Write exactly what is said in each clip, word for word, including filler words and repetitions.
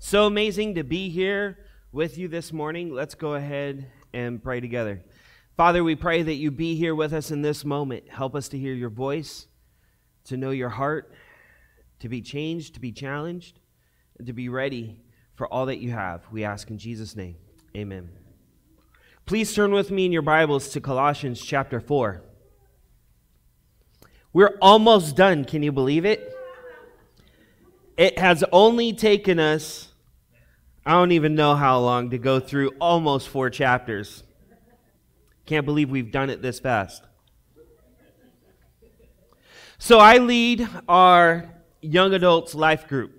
So amazing to be here with you this morning. Let's go ahead and pray together. Father, we pray that you be here with us in this moment. Help us to hear your voice, to know your heart, to be changed, to be challenged, and to be ready for all that you have. We ask in Jesus' name. Amen. Please turn with me in your Bibles to Colossians chapter four. We're almost done. Can you believe it? It has only taken us, I don't even know how long, to go through almost four chapters. Can't believe we've done it this fast. So I lead our young adults life group.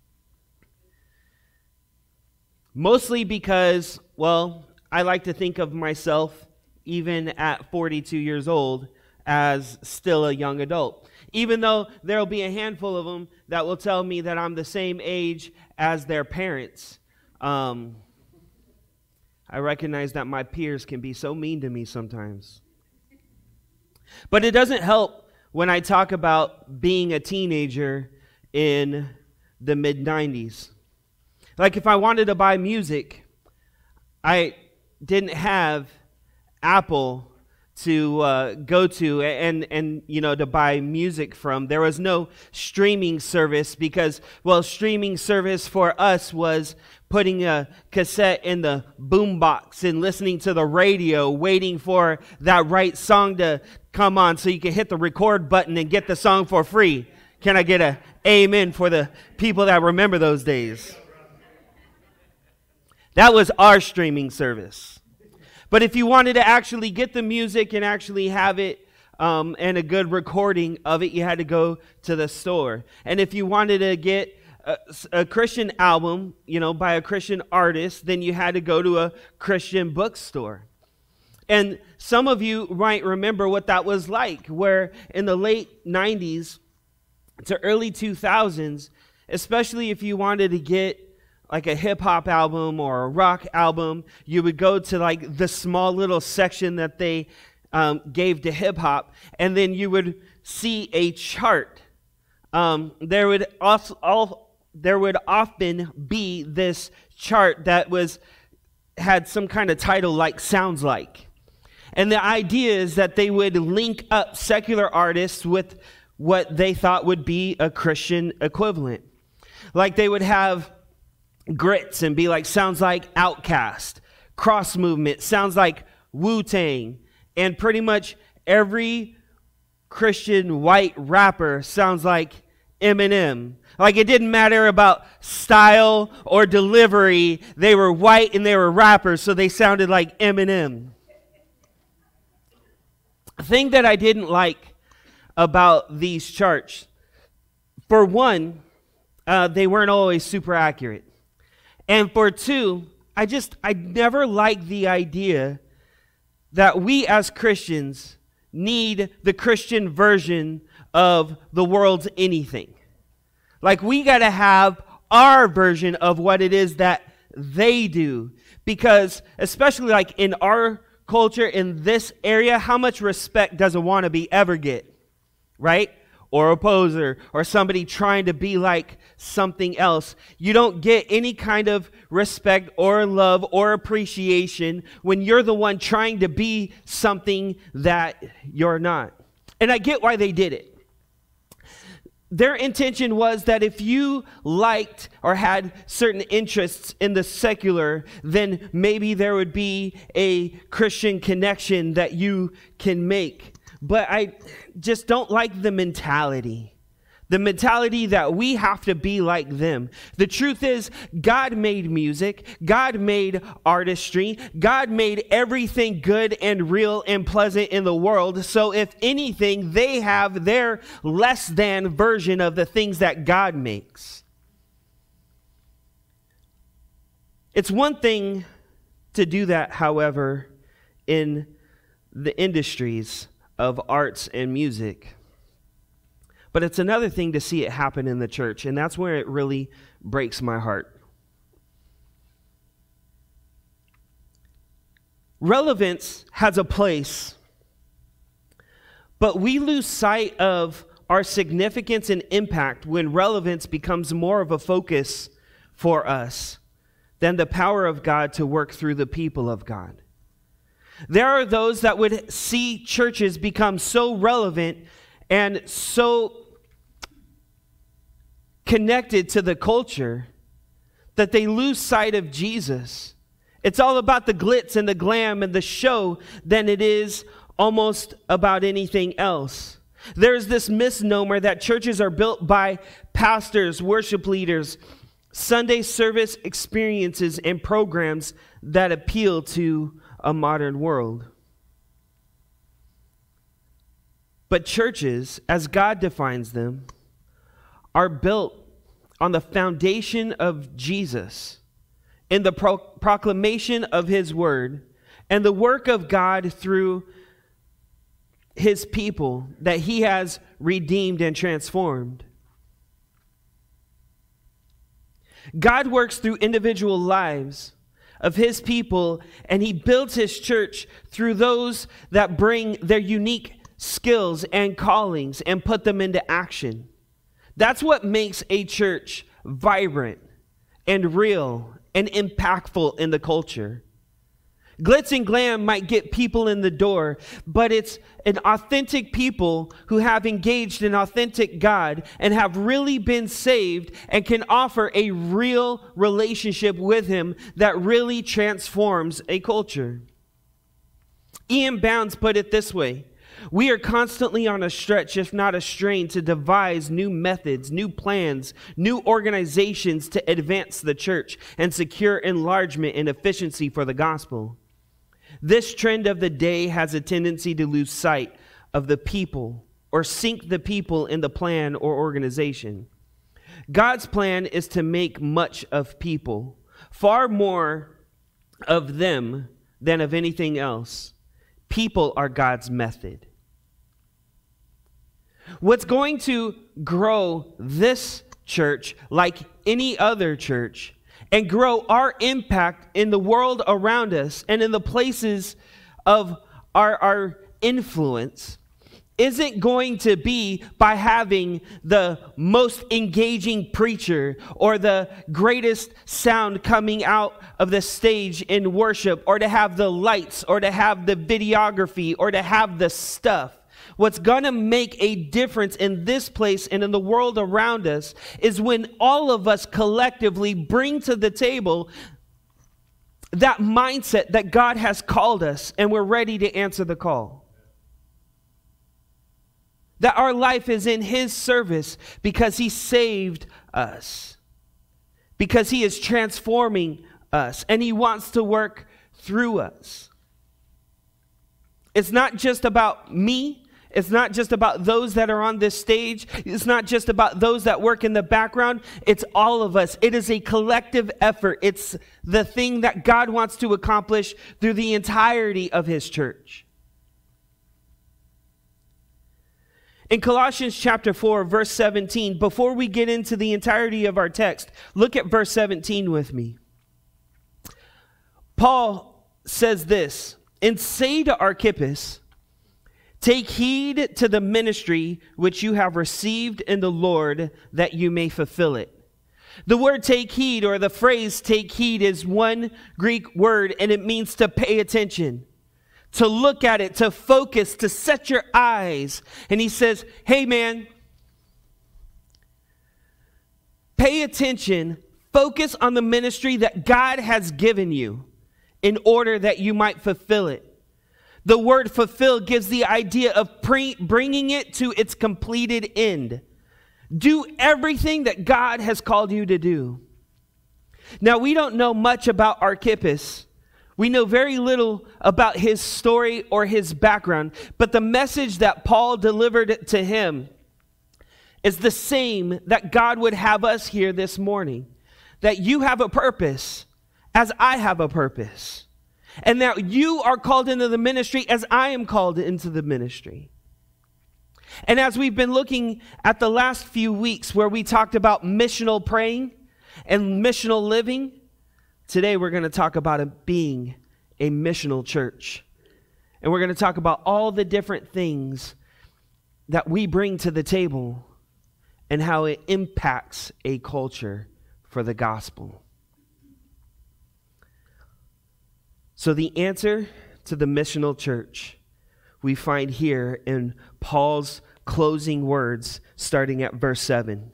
Mostly because, well, I like to think of myself, even at forty-two years old, as still a young adult. Even though there'll be a handful of them that will tell me that I'm the same age as their parents. Um, I recognize that my peers can be so mean to me sometimes. But it doesn't help when I talk about being a teenager in the mid nineties. Like if I wanted to buy music, I didn't have Apple to uh, go to and, and, you know, to buy music from. There was no streaming service because, well, streaming service for us was putting a cassette in the boombox and listening to the radio, waiting for that right song to come on so you can hit the record button and get the song for free. Can I get a amen for the people that remember those days? That was our streaming service. But if you wanted to actually get the music and actually have it um, and a good recording of it, you had to go to the store. And if you wanted to get a, a Christian album, you know, by a Christian artist, then you had to go to a Christian bookstore. And some of you might remember what that was like, where in the late nineties to early two thousands, especially if you wanted to get like a hip-hop album or a rock album, you would go to like the small little section that they um, gave to hip-hop, and then you would see a chart. Um, there would also, all, there would often be this chart that was had some kind of title like Sounds Like. And the idea is that they would link up secular artists with what they thought would be a Christian equivalent. Like they would have Grits and be like, sounds like Outkast. Cross Movement sounds like Wu-Tang. And pretty much every Christian white rapper sounds like Eminem. Like it didn't matter about style or delivery. They were white and they were rappers, so they sounded like Eminem. The thing that I didn't like about these charts, for one, uh, they weren't always super accurate. And for two, I just, I never liked the idea that we as Christians need the Christian version of the world's anything. Like we got to have our version of what it is that they do. Because especially like in our culture, in this area, how much respect does a wannabe ever get? Right? Or a poser, or somebody trying to be like something else. You don't get any kind of respect or love or appreciation when you're the one trying to be something that you're not. And I get why they did it. Their intention was that if you liked or had certain interests in the secular, then maybe there would be a Christian connection that you can make. But I just don't like the mentality. The mentality that we have to be like them. The truth is, God made music. God made artistry. God made everything good and real and pleasant in the world. So if anything, they have their less than version of the things that God makes. It's one thing to do that, however, in the industries of arts and music. But it's another thing to see it happen in the church, and that's where it really breaks my heart. Relevance has a place, but we lose sight of our significance and impact when relevance becomes more of a focus for us than the power of God to work through the people of God. There are those that would see churches become so relevant and so connected to the culture that they lose sight of Jesus. It's all about the glitz and the glam and the show than it is almost about anything else. There's this misnomer that churches are built by pastors, worship leaders, Sunday service experiences, and programs that appeal to a modern world. But churches, as God defines them, are built on the foundation of Jesus, in the pro- proclamation of his word, and the work of God through his people that he has redeemed and transformed. God works through individual lives of his people, and he builds his church through those that bring their unique skills and callings and put them into action. That's what makes a church vibrant and real and impactful in the culture. Glitz and glam might get people in the door, but it's an authentic people who have engaged an authentic God and have really been saved and can offer a real relationship with him that really transforms a culture. Ian Bounds put it this way: we are constantly on a stretch, if not a strain, to devise new methods, new plans, new organizations to advance the church and secure enlargement and efficiency for the gospel. This trend of the day has a tendency to lose sight of the people or sink the people in the plan or organization. God's plan is to make much of people, far more of them than of anything else. People are God's method. What's going to grow this church like any other church and grow our impact in the world around us and in the places of our, our influence isn't going to be by having the most engaging preacher or the greatest sound coming out of the stage in worship, or to have the lights, or to have the videography, or to have the stuff. What's going to make a difference in this place and in the world around us is when all of us collectively bring to the table that mindset that God has called us and we're ready to answer the call. That our life is in his service because he saved us, because he is transforming us, and he wants to work through us. It's not just about me. It's not just about those that are on this stage. It's not just about those that work in the background. It's all of us. It is a collective effort. It's the thing that God wants to accomplish through the entirety of his church. In Colossians chapter four, verse seventeen, before we get into the entirety of our text, look at verse seventeen with me. Paul says this, "And say to Archippus, take heed to the ministry which you have received in the Lord, that you may fulfill it." The word take heed, or the phrase take heed, is one Greek word, and it means to pay attention, to look at it, to focus, to set your eyes. And he says, hey man, pay attention, focus on the ministry that God has given you in order that you might fulfill it. The word fulfill gives the idea of pre- bringing it to its completed end. Do everything that God has called you to do. Now, we don't know much about Archippus. We know very little about his story or his background, but the message that Paul delivered to him is the same that God would have us hear this morning. That you have a purpose as I have a purpose. And that you are called into the ministry as I am called into the ministry. And as we've been looking at the last few weeks where we talked about missional praying and missional living, today we're going to talk about it being a missional church. And we're going to talk about all the different things that we bring to the table and how it impacts a culture for the gospel. So the answer to the missional church we find here in Paul's closing words, starting at verse seven.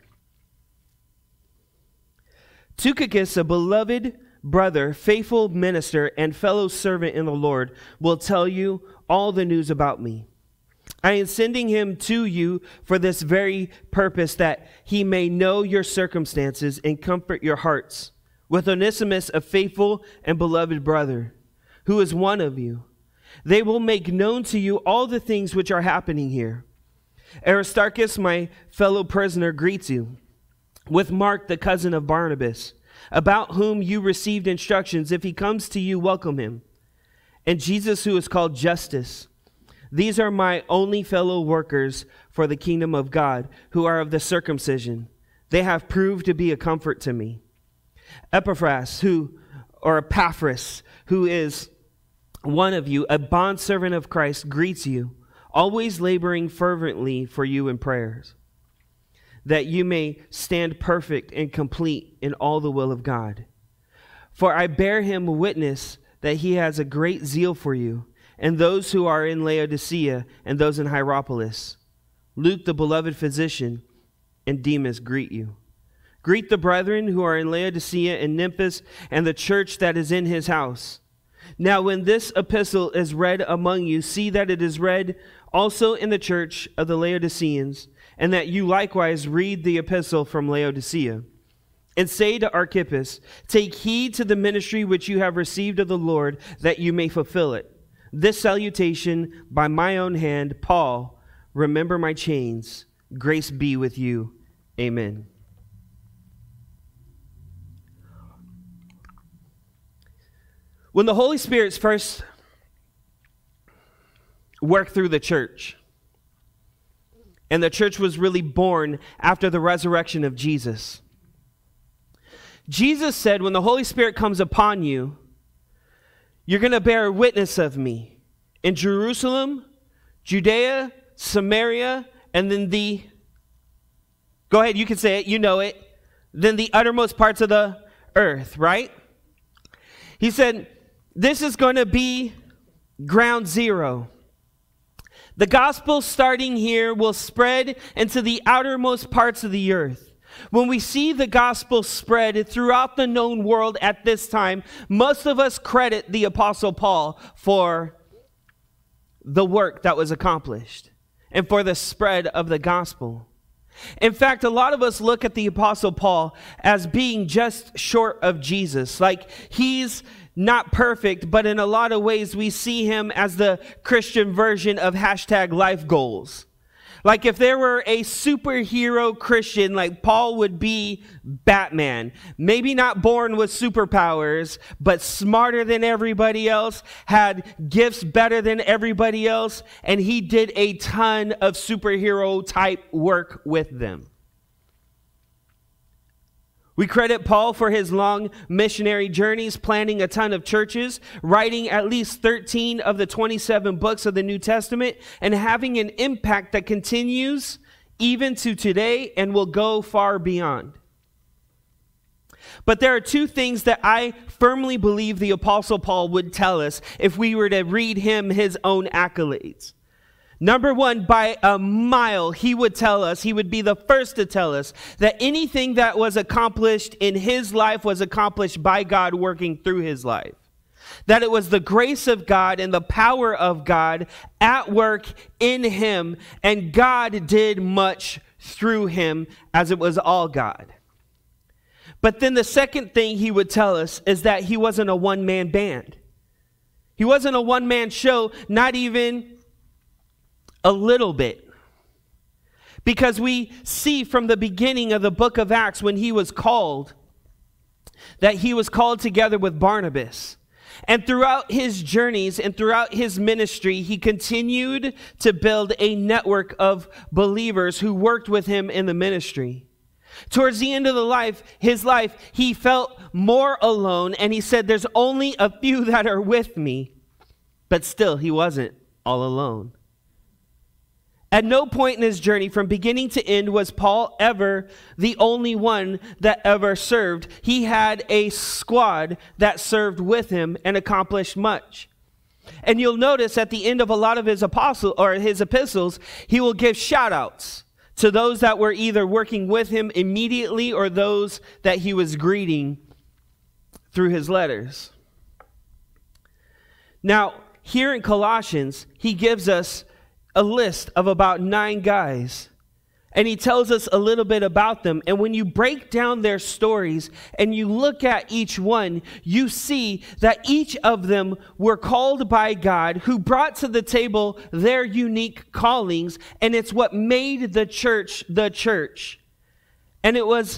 Tychicus, a beloved brother, faithful minister, and fellow servant in the Lord, will tell you all the news about me. I am sending him to you for this very purpose, that he may know your circumstances and comfort your hearts. With Onesimus, a faithful and beloved brother, who is one of you, they will make known to you all the things which are happening here. Aristarchus, my fellow prisoner, greets you, with Mark, the cousin of Barnabas, about whom you received instructions. If he comes to you, welcome him. And Jesus, who is called Justus. These are my only fellow workers for the kingdom of God, who are of the circumcision. They have proved to be a comfort to me. Epaphras, who, or Epaphras, who is one of you, a bondservant of Christ, greets you, always laboring fervently for you in prayers, that you may stand perfect and complete in all the will of God. For I bear him witness that he has a great zeal for you, and those who are in Laodicea and those in Hierapolis. Luke, the beloved physician, and Demas greet you. Greet the brethren who are in Laodicea and Nymphas, and the church that is in his house. Now when this epistle is read among you, see that it is read also in the church of the Laodiceans, and that you likewise read the epistle from Laodicea. And say to Archippus, take heed to the ministry which you have received of the Lord, that you may fulfill it. This salutation by my own hand, Paul. Remember my chains. Grace be with you. Amen. When the Holy Spirit's first worked through the church, and the church was really born after the resurrection of Jesus, Jesus said, when the Holy Spirit comes upon you, you're going to bear witness of me in Jerusalem, Judea, Samaria, and then the, go ahead, you can say it, you know it, then the uttermost parts of the earth, right? He said, this is going to be ground zero. The gospel starting here will spread into the outermost parts of the earth. When we see the gospel spread throughout the known world at this time, most of us credit the Apostle Paul for the work that was accomplished and for the spread of the gospel. In fact, a lot of us look at the Apostle Paul as being just short of Jesus. Like he's not perfect, but in a lot of ways we see him as the Christian version of hashtag life goals. Like if there were a superhero Christian, like Paul would be Batman. Maybe not born with superpowers, but smarter than everybody else, had gifts better than everybody else, and he did a ton of superhero type work with them. We credit Paul for his long missionary journeys, planting a ton of churches, writing at least thirteen of the twenty-seven books of the New Testament, and having an impact that continues even to today and will go far beyond. But there are two things that I firmly believe the Apostle Paul would tell us if we were to read him his own accolades. Number one, by a mile, he would tell us, he would be the first to tell us that anything that was accomplished in his life was accomplished by God working through his life. That it was the grace of God and the power of God at work in him, and God did much through him as it was all God. But then the second thing he would tell us is that he wasn't a one-man band. He wasn't a one-man show, not even a little bit. Because we see from the beginning of the book of Acts when he was called, that he was called together with Barnabas. And throughout his journeys and throughout his ministry, he continued to build a network of believers who worked with him in the ministry. Towards the end of the life, his life, he felt more alone, and he said, there's only a few that are with me. But still, he wasn't all alone. At no point in his journey from beginning to end was Paul ever the only one that ever served. He had a squad that served with him and accomplished much. And you'll notice at the end of a lot of his apostle or his epistles, he will give shout outs to those that were either working with him immediately or those that he was greeting through his letters. Now, here in Colossians, he gives us a list of about nine guys, and he tells us a little bit about them. And when you break down their stories and you look at each one, you see that each of them were called by God, who brought to the table their unique callings, and it's what made the church the church. And it was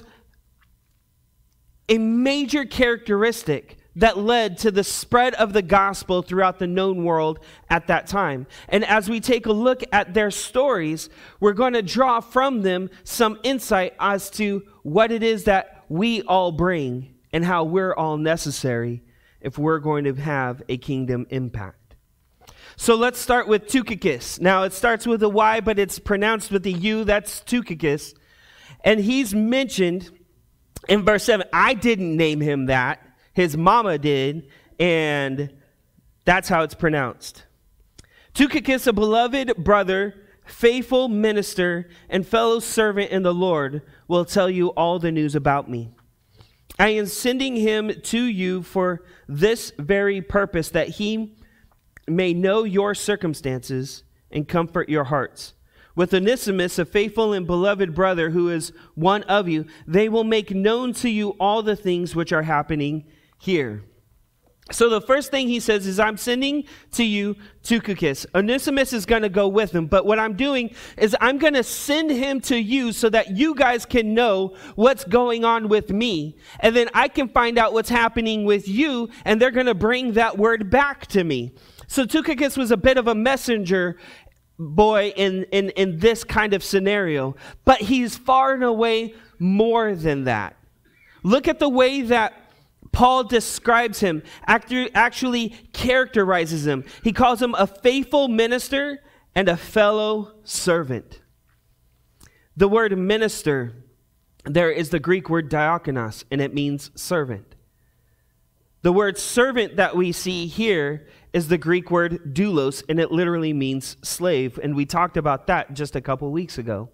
a major characteristic that led to the spread of the gospel throughout the known world at that time. And as we take a look at their stories, we're going to draw from them some insight as to what it is that we all bring and how we're all necessary if we're going to have a kingdom impact. So let's start with Tychicus. Now it starts with a Y, but it's pronounced with a U. That's Tychicus. And he's mentioned in verse seven. I didn't name him that. His mama did, and that's how it's pronounced. Tychicus, a beloved brother, faithful minister, and fellow servant in the Lord, will tell you all the news about me. I am sending him to you for this very purpose, that he may know your circumstances and comfort your hearts. With Onesimus, a faithful and beloved brother who is one of you, they will make known to you all the things which are happening here. So the first thing he says is, I'm sending to you Tychicus. Onesimus is going to go with him, but what I'm doing is I'm going to send him to you so that you guys can know what's going on with me, and then I can find out what's happening with you, and they're going to bring that word back to me. So Tychicus was a bit of a messenger boy in, in, in this kind of scenario, but he's far and away more than that. Look at the way that Paul describes him, actually characterizes him. He calls him a faithful minister and a fellow servant. The word minister there is the Greek word diakonos, and it means servant. The word servant that we see here is the Greek word doulos, and it literally means slave. And we talked about that just a couple weeks ago.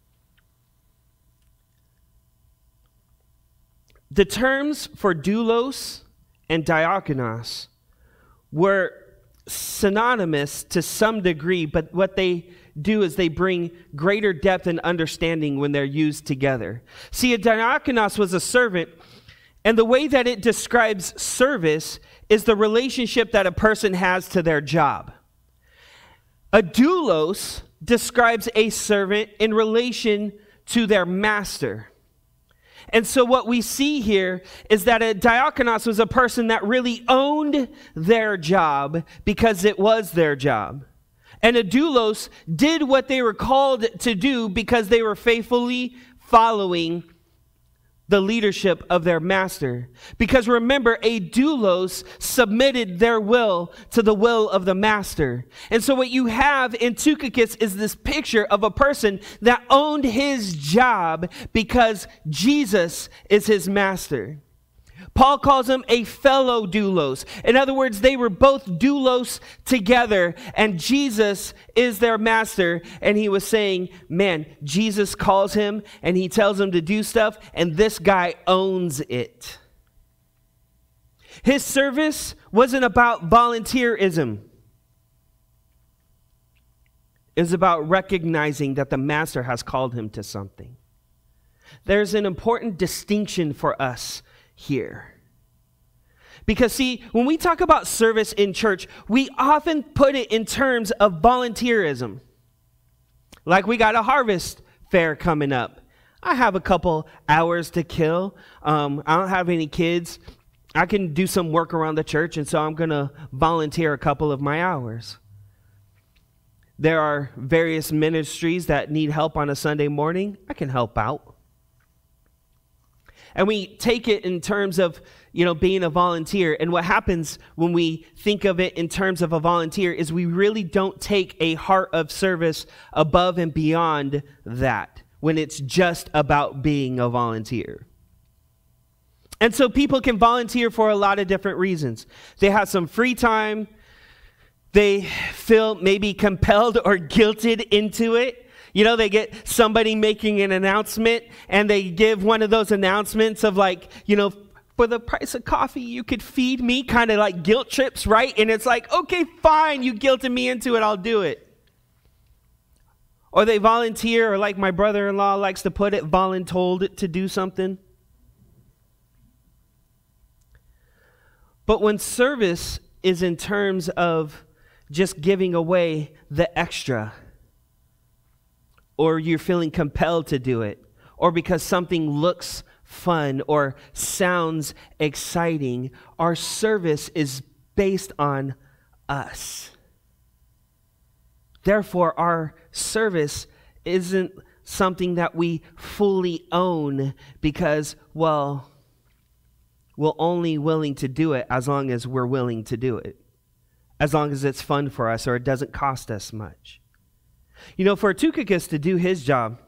The terms for doulos and diakonos were synonymous to some degree, but what they do is they bring greater depth and understanding when they're used together. See, a diakonos was a servant, and the way that it describes service is the relationship that a person has to their job. A doulos describes a servant in relation to their master. And so what we see here is that a diakonos was a person that really owned their job because it was their job. And a doulos did what they were called to do because they were faithfully following the leadership of their master. Because remember, a doulos submitted their will to the will of the master. And so what you have in Tychicus is this picture of a person that owned his job because Jesus is his master. Paul calls him a fellow doulos. In other words, they were both doulos together, and Jesus is their master. And he was saying, man, Jesus calls him and he tells him to do stuff, and this guy owns it. His service wasn't about volunteerism. It was about recognizing that the master has called him to something. There's an important distinction for us here. Because see, when we talk about service in church, we often put it in terms of volunteerism. Like, we got a harvest fair coming up. I have a couple hours to kill. Um, I don't have any kids. I can do some work around the church, and so I'm going to volunteer a couple of my hours. There are various ministries that need help on a Sunday morning. I can help out. And we take it in terms of, you know, being a volunteer. And what happens when we think of it in terms of a volunteer is we really don't take a heart of service above and beyond that when it's just about being a volunteer. And so people can volunteer for a lot of different reasons. They have some free time. They feel maybe compelled or guilted into it. You know, they get somebody making an announcement and they give one of those announcements of like, you know, for the price of coffee, you could feed me, kind of like guilt trips, right? And it's like, okay, fine, you guilted me into it, I'll do it. Or they volunteer, or like my brother-in-law likes to put it, voluntold to do something. But when service is in terms of just giving away the extra, or you're feeling compelled to do it, or because something looks fun or sounds exciting, our service is based on us. Therefore, our service isn't something that we fully own because, well, we're only willing to do it as long as we're willing to do it, as long as it's fun for us or it doesn't cost us much. You know, for Tychicus to do his job,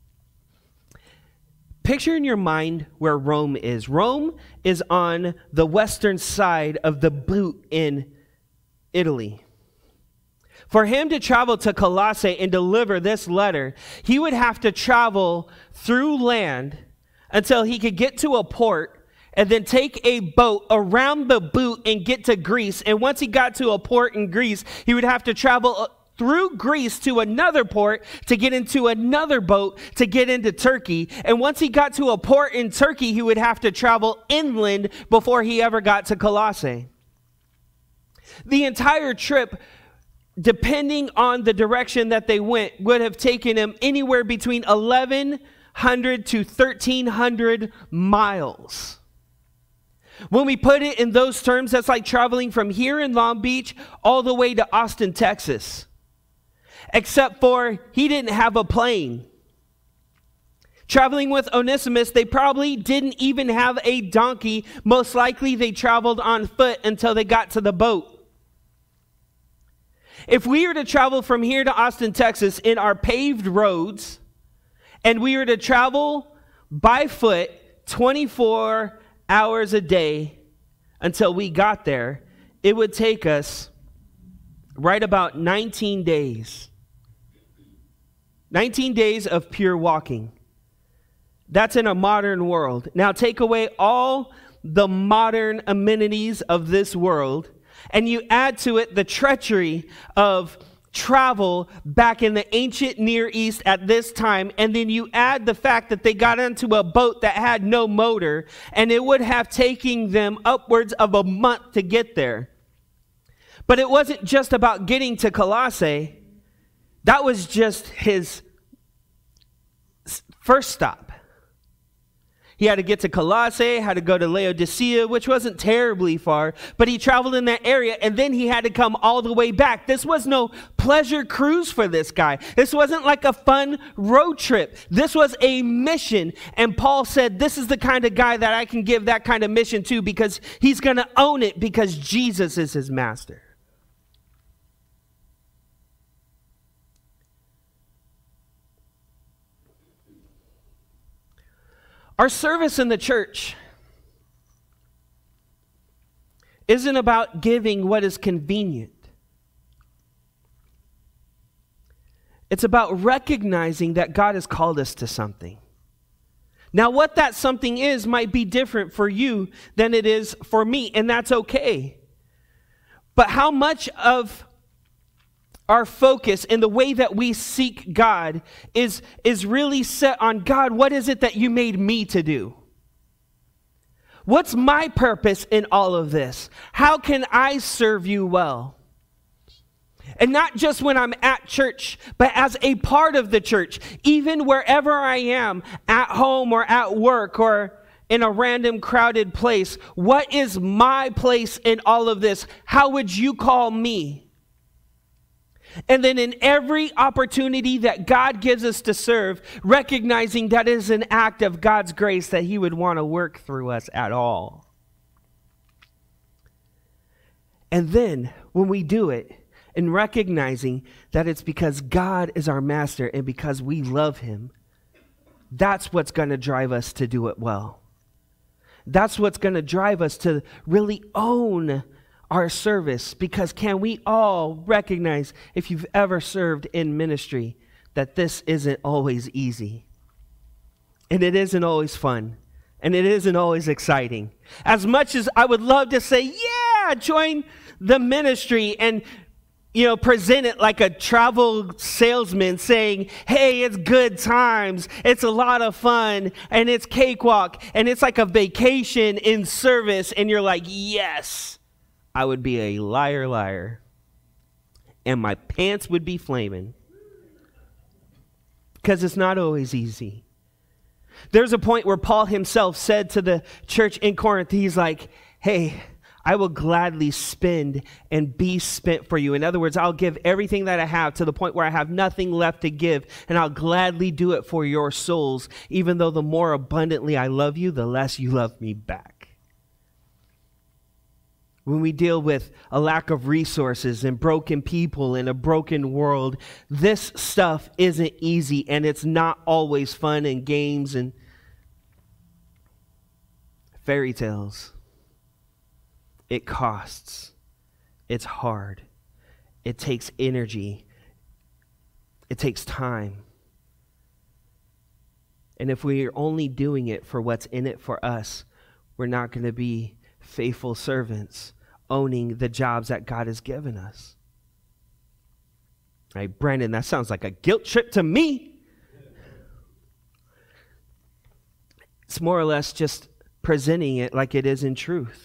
picture in your mind where Rome is. Rome is on the western side of the boot in Italy. For him to travel to Colossae and deliver this letter, he would have to travel through land until he could get to a port and then take a boat around the boot and get to Greece. And once he got to a port in Greece, he would have to travel through Greece to another port to get into another boat to get into Turkey. And once he got to a port in Turkey, he would have to travel inland before he ever got to Colossae. The entire trip, depending on the direction that they went, would have taken him anywhere between eleven hundred to thirteen hundred miles. When we put it in those terms, that's like traveling from here in Long Beach all the way to Austin, Texas. Except for he didn't have a plane. Traveling with Onesimus, they probably didn't even have a donkey. Most likely they traveled on foot until they got to the boat. If we were to travel from here to Austin, Texas in our paved roads, and we were to travel by foot twenty-four hours a day until we got there, it would take us right about nineteen days. nineteen days of pure walking. That's in a modern world. Now take away all the modern amenities of this world, and you add to it the treachery of travel back in the ancient Near East at this time, and then you add the fact that they got into a boat that had no motor, and it would have taken them upwards of a month to get there. But it wasn't just about getting to Colossae. That was just his first stop. He had to get to Colossae, had to go to Laodicea, which wasn't terribly far, but he traveled in that area, and then he had to come all the way back. This was no pleasure cruise for this guy. This wasn't like a fun road trip. This was a mission, and Paul said, this is the kind of guy that I can give that kind of mission to because he's going to own it because Jesus is his master. Our service in the church isn't about giving what is convenient. It's about recognizing that God has called us to something. Now, what that something is might be different for you than it is for me, and that's okay. But how much of our focus and the way that we seek God is, is really set on, God, what is it that you made me to do? What's my purpose in all of this? How can I serve you well? And not just when I'm at church, but as a part of the church, even wherever I am, at home or at work or in a random crowded place. What is my place in all of this? How would you call me? And then in every opportunity that God gives us to serve, recognizing that it is an act of God's grace that he would want to work through us at all. And then when we do it, and recognizing that it's because God is our master and because we love him, that's what's going to drive us to do it well. That's what's going to drive us to really own our service. Because can we all recognize, if you've ever served in ministry, that this isn't always easy. And it isn't always fun. And it isn't always exciting. As much as I would love to say, yeah, join the ministry and, you know, present it like a travel salesman saying, hey, it's good times, it's a lot of fun, and it's cakewalk, and it's like a vacation in service, and you're like, yes, I would be a liar, liar, and my pants would be flaming. Because it's not always easy. There's a point where Paul himself said to the church in Corinth, he's like, hey, I will gladly spend and be spent for you. In other words, I'll give everything that I have to the point where I have nothing left to give, and I'll gladly do it for your souls, even though the more abundantly I love you, the less you love me back. When we deal with a lack of resources and broken people in a broken world, this stuff isn't easy, and it's not always fun and games and fairy tales. It costs. It's hard. It takes energy. It takes time. And if we are only doing it for what's in it for us, we're not going to be faithful servants owning the jobs that God has given us. All right, Brandon, that sounds like a guilt trip to me. It's more or less just presenting it like it is in truth.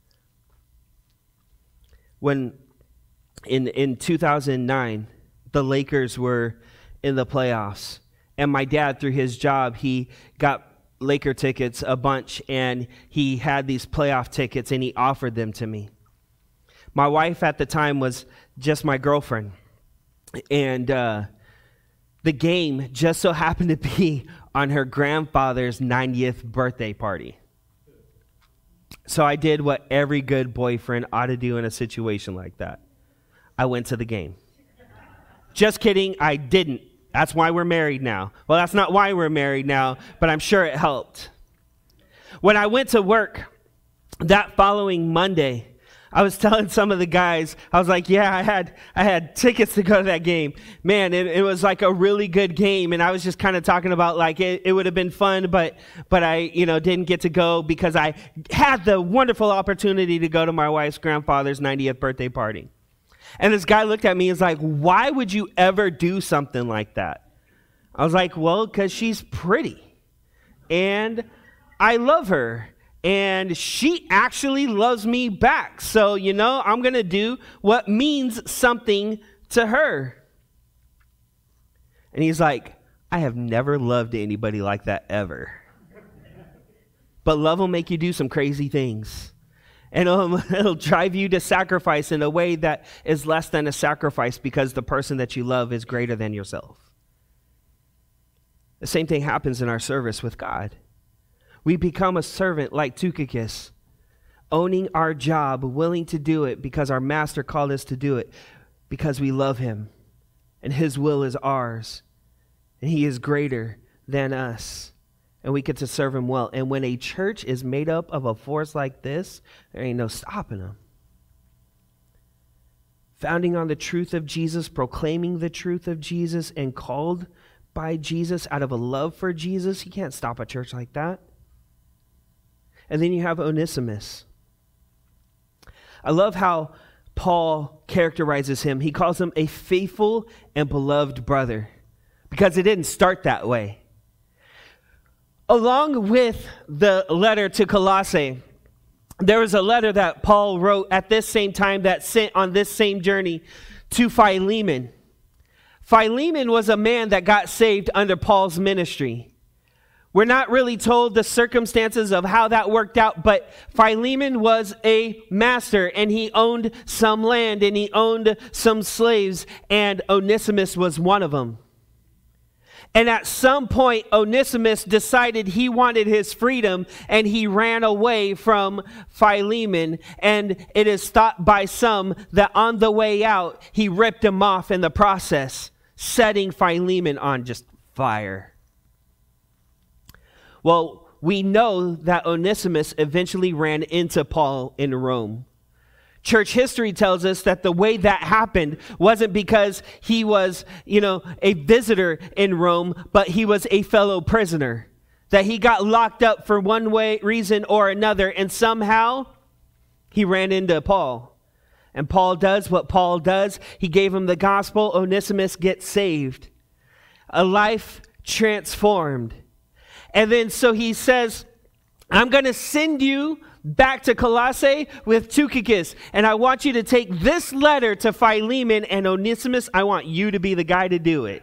When in, in two thousand nine, the Lakers were in the playoffs, and my dad, through his job, he got Laker tickets a bunch, and he had these playoff tickets, and he offered them to me. My wife at the time was just my girlfriend, and uh, the game just so happened to be on her grandfather's ninetieth birthday party. So I did what every good boyfriend ought to do in a situation like that. I went to the game. Just kidding, I didn't. That's why we're married now. Well, that's not why we're married now, but I'm sure it helped. When I went to work that following Monday, I was telling some of the guys, I was like, yeah, I had I had tickets to go to that game. Man, it, it was like a really good game. And I was just kind of talking about like it, it would have been fun, but but I, you know, didn't get to go because I had the wonderful opportunity to go to my wife's grandfather's ninetieth birthday party. And this guy looked at me and was like, why would you ever do something like that? I was like, well, because she's pretty. And I love her. And she actually loves me back. So, you know, I'm going to do what means something to her. And he's like, I have never loved anybody like that ever. But love will make you do some crazy things. And it'll, it'll drive you to sacrifice in a way that is less than a sacrifice because the person that you love is greater than yourself. The same thing happens in our service with God. We become a servant like Tychicus, owning our job, willing to do it because our master called us to do it, because we love him, and his will is ours, and he is greater than us, and we get to serve him well. And when a church is made up of a force like this, there ain't no stopping them. Founding on the truth of Jesus, proclaiming the truth of Jesus, and called by Jesus out of a love for Jesus, you can't stop a church like that. And then you have Onesimus. I love how Paul characterizes him. He calls him a faithful and beloved brother because it didn't start that way. Along with the letter to Colossae, there was a letter that Paul wrote at this same time that sent on this same journey to Philemon. Philemon was a man that got saved under Paul's ministry. We're not really told the circumstances of how that worked out, but Philemon was a master, and he owned some land, and he owned some slaves, and Onesimus was one of them. And at some point, Onesimus decided he wanted his freedom, and he ran away from Philemon. And it is thought by some that on the way out, he ripped him off in the process, setting Philemon on just fire. Well, we know that Onesimus eventually ran into Paul in Rome. Church history tells us that the way that happened wasn't because he was, you know, a visitor in Rome, but he was a fellow prisoner. That he got locked up for one way, reason or another, and somehow he ran into Paul. And Paul does what Paul does. He gave him the gospel. Onesimus gets saved. A life transformed. And then so he says, I'm going to send you back to Colossae with Tychicus, and I want you to take this letter to Philemon, and Onesimus, I want you to be the guy to do it.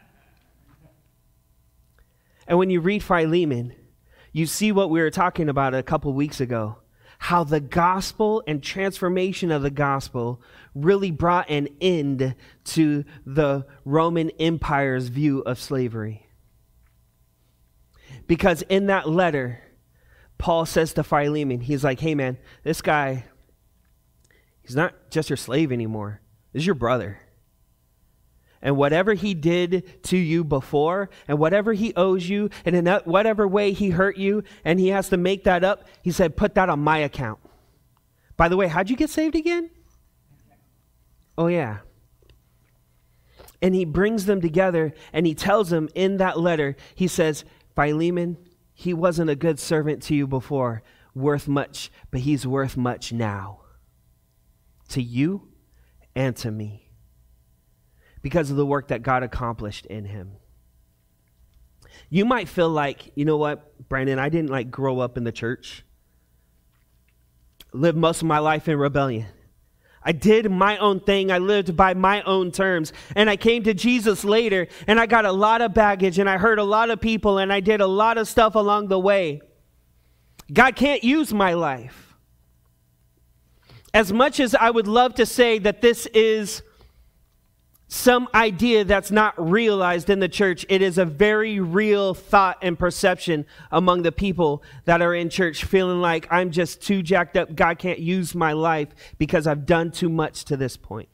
And when you read Philemon, you see what we were talking about a couple weeks ago, how the gospel and transformation of the gospel really brought an end to the Roman Empire's view of slavery. Because in that letter, Paul says to Philemon, he's like, hey man, this guy, he's not just your slave anymore. This is your brother. And whatever he did to you before, and whatever he owes you, and in whatever way he hurt you, and he has to make that up, he said, put that on my account. By the way, how'd you get saved again? Oh yeah. And he brings them together, and he tells them in that letter, he says, Philemon, he wasn't a good servant to you before, worth much, but he's worth much now. To you and to me. Because of the work that God accomplished in him. You might feel like, you know what, Brandon, I didn't like grow up in the church. Lived most of my life in rebellion. I did my own thing. I lived by my own terms. And I came to Jesus later, and I got a lot of baggage, and I hurt a lot of people, and I did a lot of stuff along the way. God can't use my life. As much as I would love to say that this is some idea that's not realized in the church, it is a very real thought and perception among the people that are in church, feeling like I'm just too jacked up. God can't use my life because I've done too much to this point.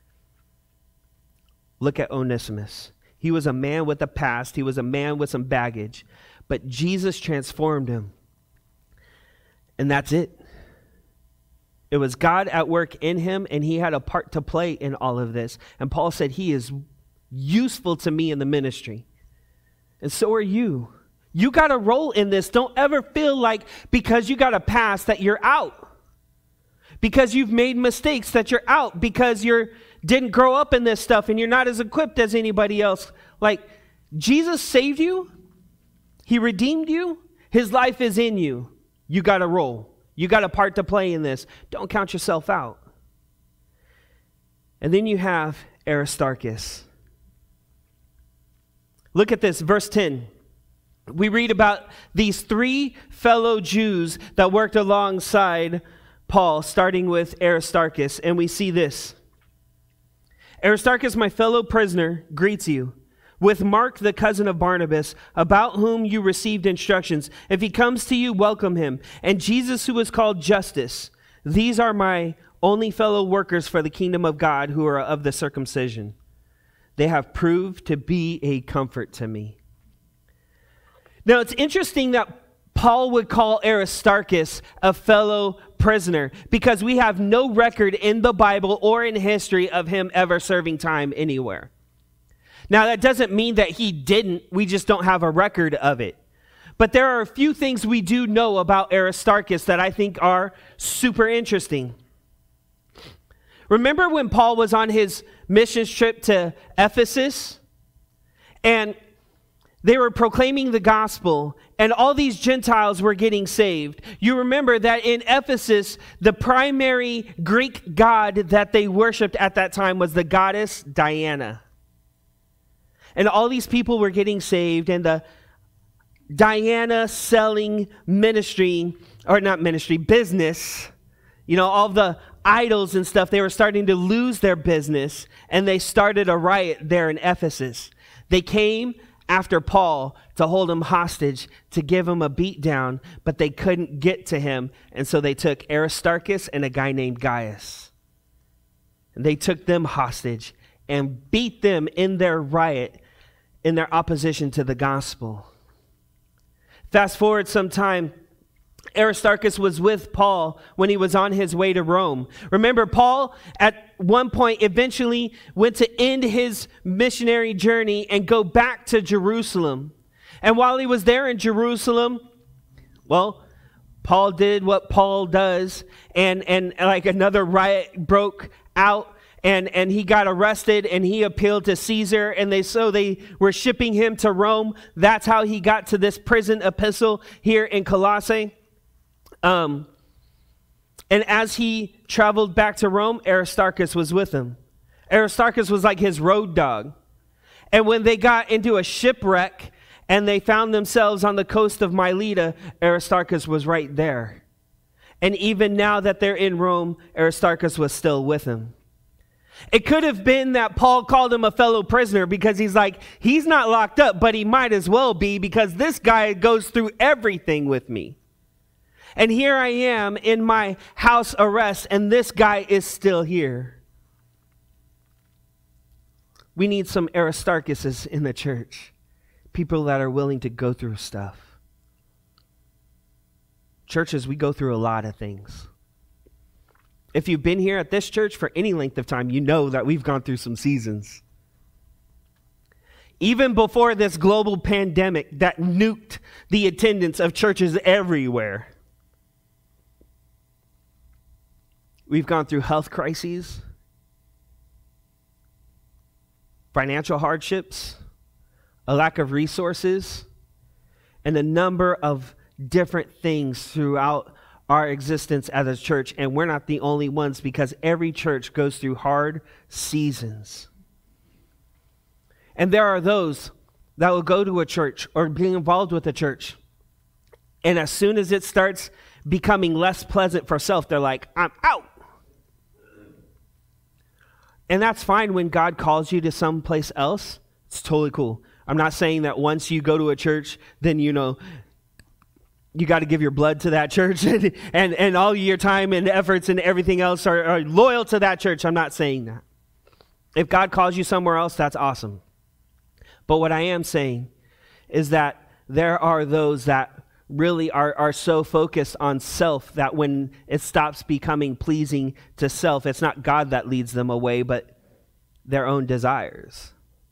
Look at Onesimus. He was a man with a past. He was a man with some baggage, but Jesus transformed him. And that's it. It was God at work in him, and he had a part to play in all of this. And Paul said, he is useful to me in the ministry. And so are you. You got a role in this. Don't ever feel like because you got a past that you're out. Because you've made mistakes that you're out. Because you didn't grow up in this stuff and you're not as equipped as anybody else. Like, Jesus saved you. He redeemed you. His life is in you. You got a role. You got a part to play in this. Don't count yourself out. And then you have Aristarchus. Look at this, verse ten. We read about these three fellow Jews that worked alongside Paul, starting with Aristarchus, and we see this. Aristarchus, my fellow prisoner, greets you. With Mark, the cousin of Barnabas, about whom you received instructions. If he comes to you, welcome him. And Jesus, who is called Justus. These are my only fellow workers for the kingdom of God who are of the circumcision. They have proved to be a comfort to me. Now, it's interesting that Paul would call Aristarchus a fellow prisoner because we have no record in the Bible or in history of him ever serving time anywhere. Now, that doesn't mean that he didn't. We just don't have a record of it. But there are a few things we do know about Aristarchus that I think are super interesting. Remember when Paul was on his missions trip to Ephesus? And they were proclaiming the gospel, and all these Gentiles were getting saved. You remember that in Ephesus, the primary Greek god that they worshipped at that time was the goddess Diana. And all these people were getting saved, and the Diana selling ministry, or not ministry, business, you know, all the idols and stuff, they were starting to lose their business, and they started a riot there in Ephesus. They came after Paul to hold him hostage, to give him a beat down, but they couldn't get to him. And so they took Aristarchus and a guy named Gaius. And they took them hostage and beat them in their riot, in their opposition to the gospel. Fast forward some time, Aristarchus was with Paul when he was on his way to Rome. Remember, Paul at one point eventually went to end his missionary journey and go back to Jerusalem. And while he was there in Jerusalem, well, Paul did what Paul does, and, and like another riot broke out, and, and he got arrested, and he appealed to Caesar, and they so they were shipping him to Rome. That's how he got to this prison epistle here in Colossae. Um, and as he traveled back to Rome, Aristarchus was with him. Aristarchus was like his road dog. And when they got into a shipwreck and they found themselves on the coast of Mileta, Aristarchus was right there. And even now that they're in Rome, Aristarchus was still with him. It could have been that Paul called him a fellow prisoner because he's like, he's not locked up, but he might as well be because this guy goes through everything with me. And here I am in my house arrest, and this guy is still here. We need some Aristarchuses in the church. People that are willing to go through stuff. Churches, we go through a lot of things. If you've been here at this church for any length of time, you know that we've gone through some seasons. Even before this global pandemic that nuked the attendance of churches everywhere. We've gone through health crises, financial hardships, a lack of resources, and a number of different things throughout our existence as a church. And we're not the only ones because every church goes through hard seasons. And there are those that will go to a church or be involved with a church. And as soon as it starts becoming less pleasant for self, they're like, I'm out. And that's fine when God calls you to someplace else. It's totally cool. I'm not saying that once you go to a church, then, you know, you got to give your blood to that church and, and, and all your time and efforts and everything else are, are loyal to that church. I'm not saying that. If God calls you somewhere else, that's awesome. But what I am saying is that there are those that really are, are so focused on self that when it stops becoming pleasing to self, it's not God that leads them away, but their own desires.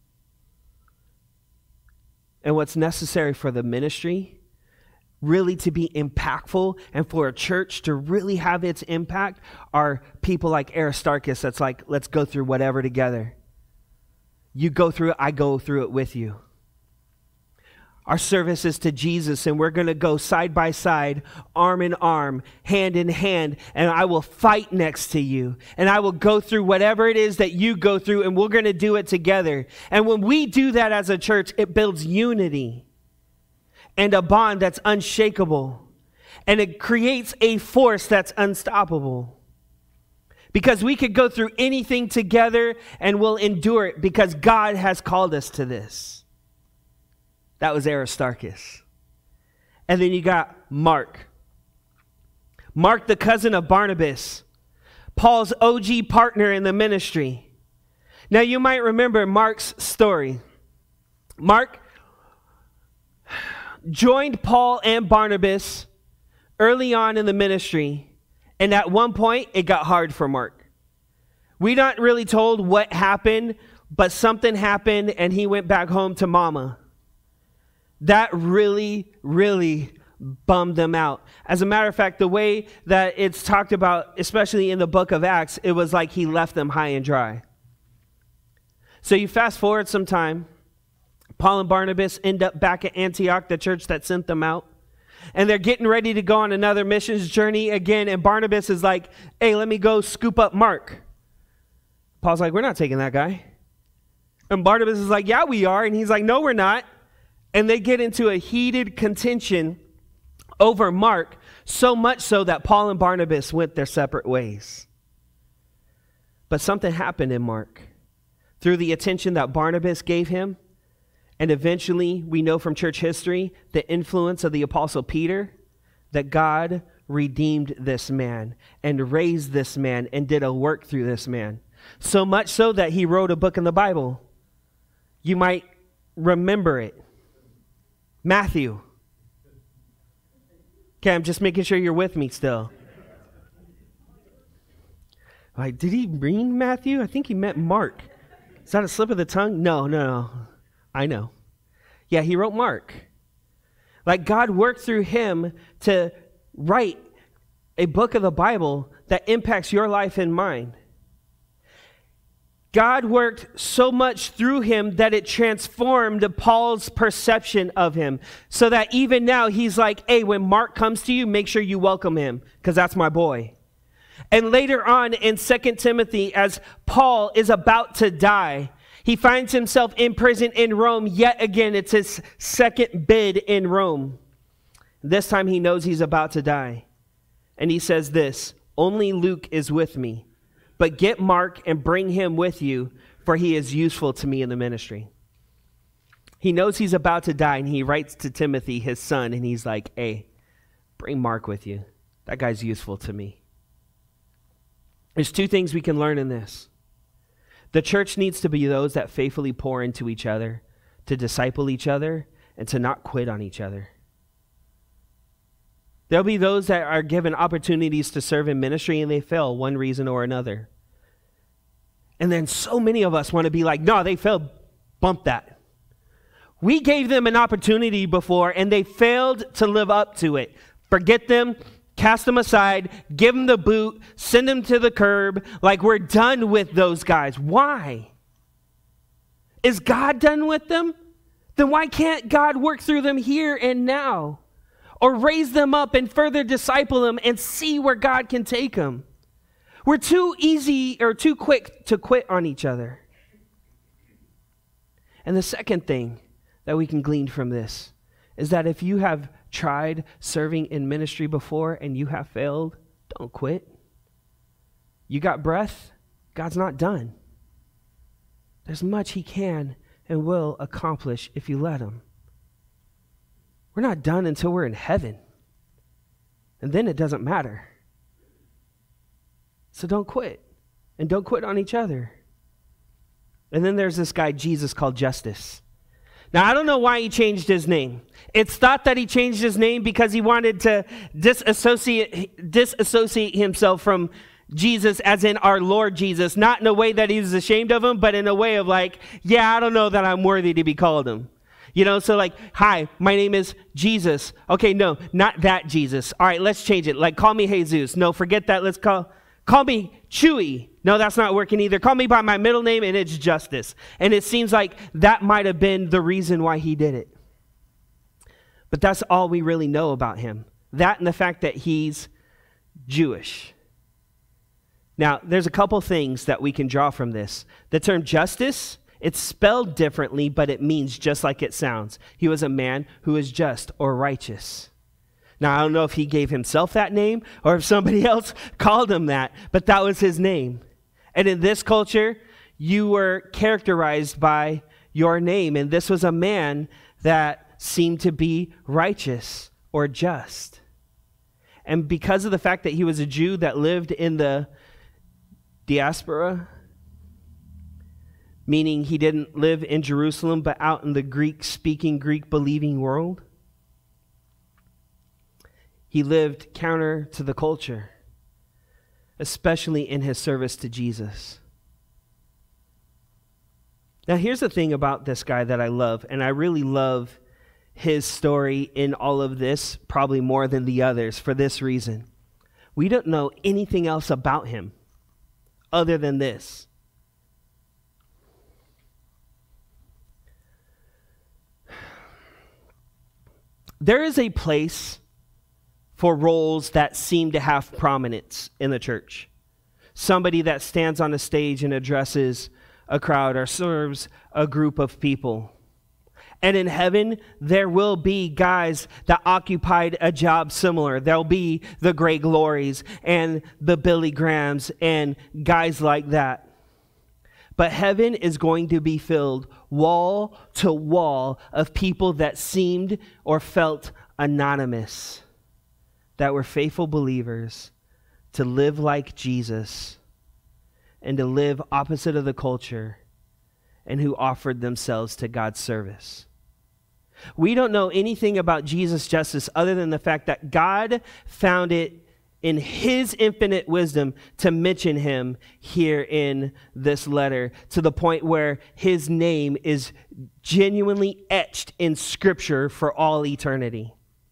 And what's necessary for the ministry really to be impactful and for a church to really have its impact are people like Aristarchus that's like, let's go through whatever together. You go through it, I go through it with you. Our service is to Jesus, and we're going to go side by side, arm in arm, hand in hand, and I will fight next to you, and I will go through whatever it is that you go through, and we're going to do it together. And when we do that as a church, it builds unity and a bond that's unshakable, and it creates a force that's unstoppable. Because we could go through anything together, and we'll endure it because God has called us to this. That was Aristarchus. And then you got Mark. Mark, the cousin of Barnabas, Paul's O G partner in the ministry. Now you might remember Mark's story. Mark joined Paul and Barnabas early on in the ministry. And at one point, it got hard for Mark. We're not really told what happened, but something happened and he went back home to mama. That really, really bummed them out. As a matter of fact, the way that it's talked about, especially in the book of Acts, it was like he left them high and dry. So you fast forward some time, Paul and Barnabas end up back at Antioch, the church that sent them out. And they're getting ready to go on another missions journey again. And Barnabas is like, hey, let me go scoop up Mark. Paul's like, we're not taking that guy. And Barnabas is like, yeah, we are. And he's like, no, we're not. And they get into a heated contention over Mark, so much so that Paul and Barnabas went their separate ways. But something happened in Mark. Through the attention that Barnabas gave him And eventually, we know from church history, the influence of the Apostle Peter, that God redeemed this man and raised this man and did a work through this man. So much so that he wrote a book in the Bible. You might remember it. Matthew. Okay, I'm just making sure you're with me still. Like, did he mean Matthew? I think he meant Mark. Is that a slip of the tongue? No, no, no. I know. Yeah, he wrote Mark. Like, God worked through him to write a book of the Bible that impacts your life and mine. God worked so much through him that it transformed Paul's perception of him. So that even now he's like, hey, when Mark comes to you, make sure you welcome him, because that's my boy. And later on in Second Timothy, as Paul is about to die, he finds himself in prison in Rome. Yet again, it's his second bid in Rome. This time he knows he's about to die. And he says this, only Luke is with me, but get Mark and bring him with you, for he is useful to me in the ministry. He knows he's about to die, and he writes to Timothy, his son, and he's like, hey, bring Mark with you. That guy's useful to me. There's two things we can learn in this. The church needs to be those that faithfully pour into each other, to disciple each other, and to not quit on each other. There'll be those that are given opportunities to serve in ministry and they fail one reason or another. And then so many of us want to be like, no, they failed. Bump that. We gave them an opportunity before and they failed to live up to it. Forget them. Cast them aside, give them the boot, send them to the curb, like we're done with those guys. Why? Is God done with them? Then why can't God work through them here and now? Or raise them up and further disciple them and see where God can take them? We're too easy or too quick to quit on each other. And the second thing that we can glean from this is that if you have tried serving in ministry before and you have failed, don't quit. You got breath, God's not done. There's much he can and will accomplish if you let him. We're not done until we're in heaven. And then it doesn't matter. So don't quit. And don't quit on each other. And then there's this guy, Jesus, called Justus. Now, I don't know why he changed his name. It's thought that he changed his name because he wanted to disassociate, disassociate himself from Jesus, as in our Lord Jesus, not in a way that he was ashamed of him, but in a way of like, yeah, I don't know that I'm worthy to be called him. You know, so like, hi, my name is Jesus. Okay, no, not that Jesus. All right, let's change it. Like, call me Jesus. No, forget that. Let's call, call me Chewy. No, that's not working either. Call me by my middle name, and it's Justus. And it seems like that might have been the reason why he did it. But that's all we really know about him. That and the fact that he's Jewish. Now, there's a couple things that we can draw from this. The term justice, it's spelled differently, but it means just like it sounds. He was a man who is just or righteous. Now, I don't know if he gave himself that name or if somebody else called him that, but that was his name. And in this culture, you were characterized by your name. And this was a man that seemed to be righteous or just. And because of the fact that he was a Jew that lived in the diaspora, meaning he didn't live in Jerusalem, but out in the Greek-speaking, Greek-believing world, he lived counter to the culture, especially in his service to Jesus. Now, here's the thing about this guy that I love, and I really love his story in all of this, probably more than the others, for this reason. We don't know anything else about him other than this. There is a place for roles that seem to have prominence in the church. Somebody that stands on a stage and addresses a crowd or serves a group of people. And in heaven, there will be guys that occupied a job similar. There'll be the Greg Glories and the Billy Grahams and guys like that. But heaven is going to be filled wall to wall of people that seemed or felt anonymous, that were faithful believers to live like Jesus and to live opposite of the culture, and who offered themselves to God's service. We don't know anything about Jesus' justice other than the fact that God found it in his infinite wisdom to mention him here in this letter, to the point where his name is genuinely etched in Scripture for all eternity.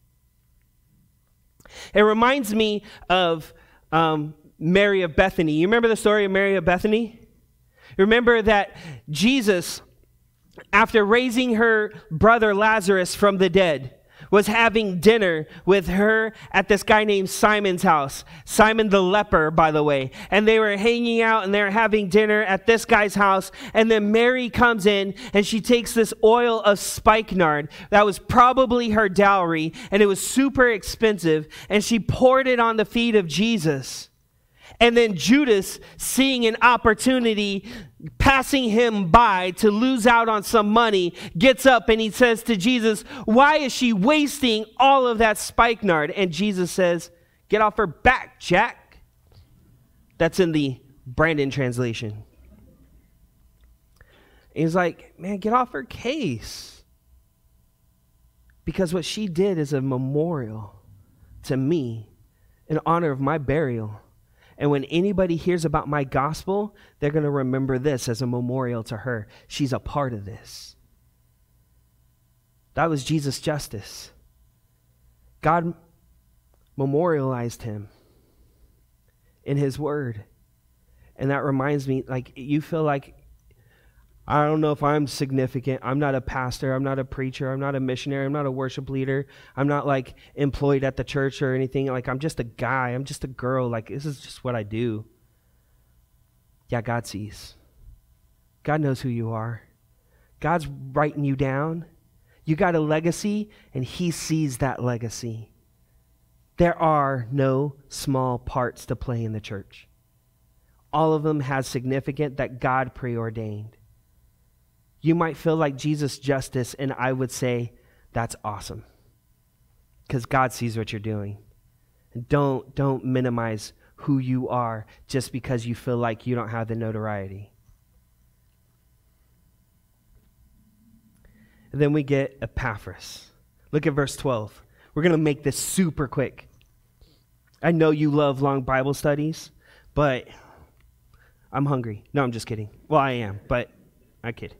It reminds me of um, Mary of Bethany. You remember the story of Mary of Bethany? Remember that Jesus, after raising her brother Lazarus from the dead, was having dinner with her at this guy named Simon's house. Simon the leper, by the way. And they were hanging out and they were having dinner at this guy's house. And then Mary comes in and she takes this oil of spikenard that was probably her dowry, and it was super expensive, and she poured it on the feet of Jesus. And then Judas, seeing an opportunity, passing him by to lose out on some money, gets up and he says to Jesus, "Why is she wasting all of that spikenard?" And Jesus says, "Get off her back, Jack." That's in the Brandon translation. He's like, man, get off her case. Because what she did is a memorial to me in honor of my burial. And when anybody hears about my gospel, they're going to remember this as a memorial to her. She's a part of this. That was Jesus' justice. God memorialized him in his word. And that reminds me, like, you feel like, I don't know if I'm significant. I'm not a pastor. I'm not a preacher. I'm not a missionary. I'm not a worship leader. I'm not like employed at the church or anything. Like, I'm just a guy. I'm just a girl. Like, this is just what I do. Yeah, God sees. God knows who you are. God's writing you down. You got a legacy, and he sees that legacy. There are no small parts to play in the church. All of them has significant that God preordained. You might feel like Jesus' justice, and I would say that's awesome because God sees what you're doing. And don't, don't minimize who you are just because you feel like you don't have the notoriety. And then we get Epaphras. Look at verse twelve. We're going to make this super quick. I know you love long Bible studies, but I'm hungry. No, I'm just kidding. Well, I am, but I kid.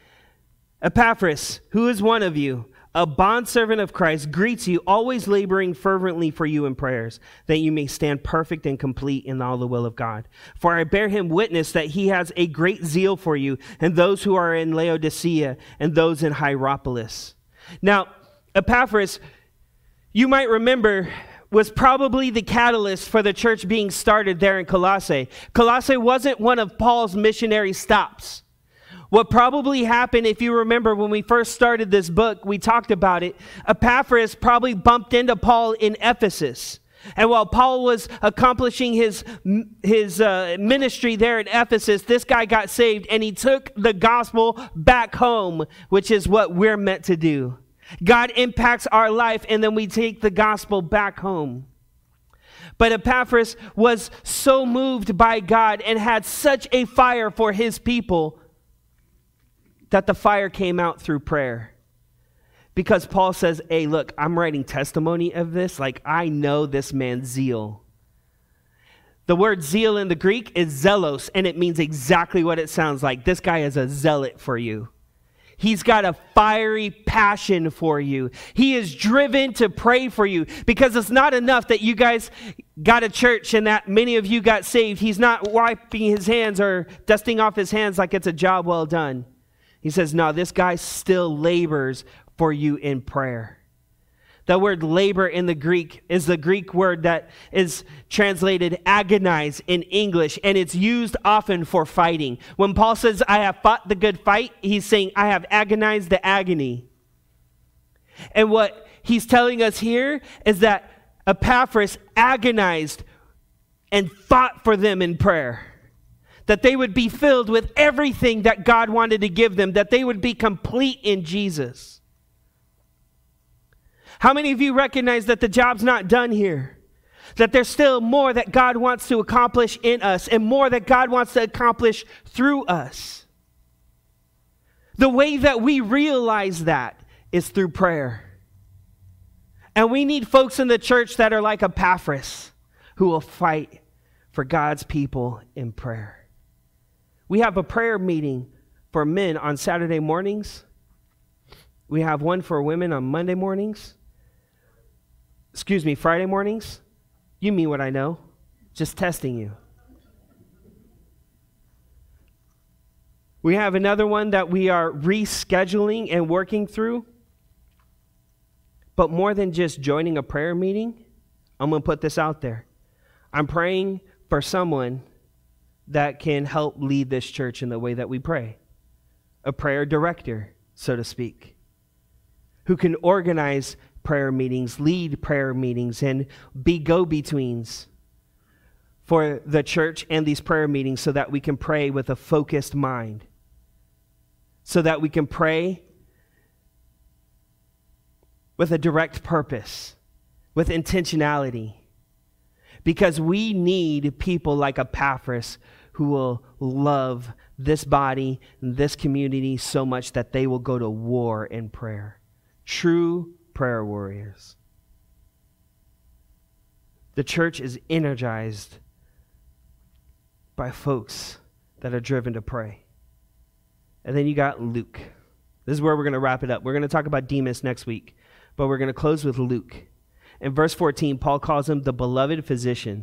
Epaphras, who is one of you, a bondservant of Christ, greets you, always laboring fervently for you in prayers, that you may stand perfect and complete in all the will of God. For I bear him witness that he has a great zeal for you, and those who are in Laodicea, and those in Hierapolis. Now, Epaphras, you might remember, was probably the catalyst for the church being started there in Colossae. Colossae wasn't one of Paul's missionary stops. What probably happened, if you remember when we first started this book, we talked about it. Epaphras probably bumped into Paul in Ephesus. And while Paul was accomplishing his, his uh, ministry there in Ephesus, this guy got saved and he took the gospel back home, which is what we're meant to do. God impacts our life and then we take the gospel back home. But Epaphras was so moved by God and had such a fire for his people that the fire came out through prayer. Because Paul says, hey, look, I'm writing testimony of this. Like, I know this man's zeal. The word zeal in the Greek is zelos, and it means exactly what it sounds like. This guy is a zealot for you. He's got a fiery passion for you. He is driven to pray for you, because it's not enough that you guys got a church and that many of you got saved. He's not wiping his hands or dusting off his hands like it's a job well done. He says, no, this guy still labors for you in prayer. The word labor in the Greek is the Greek word that is translated agonize in English, and it's used often for fighting. When Paul says, I have fought the good fight, he's saying, I have agonized the agony. And what he's telling us here is that Epaphras agonized and fought for them in prayer. that they would be filled with everything that God wanted to give them, that they would be complete in Jesus. How many of you recognize that the job's not done here? That there's still more that God wants to accomplish in us and more that God wants to accomplish through us? The way that we realize that is through prayer. And we need folks in the church that are like Epaphras, who will fight for God's people in prayer. We have a prayer meeting for men on Saturday mornings. We have one for women on Monday mornings. Excuse me, Friday mornings. You mean what I know. Just testing you. We have another one that we are rescheduling and working through. But more than just joining a prayer meeting, I'm going to put this out there. I'm praying for someone that can help lead this church in the way that we pray. A prayer director, so to speak, who can organize prayer meetings, lead prayer meetings, and be go-betweens for the church and these prayer meetings so that we can pray with a focused mind, so that we can pray with a direct purpose, with intentionality, because we need people like Epaphras who will love this body and this community so much that they will go to war in prayer. True prayer warriors. The church is energized by folks that are driven to pray. And then you got Luke. This is where we're going to wrap it up. We're going to talk about Demas next week, but we're going to close with Luke. In verse fourteen, Paul calls him the beloved physician.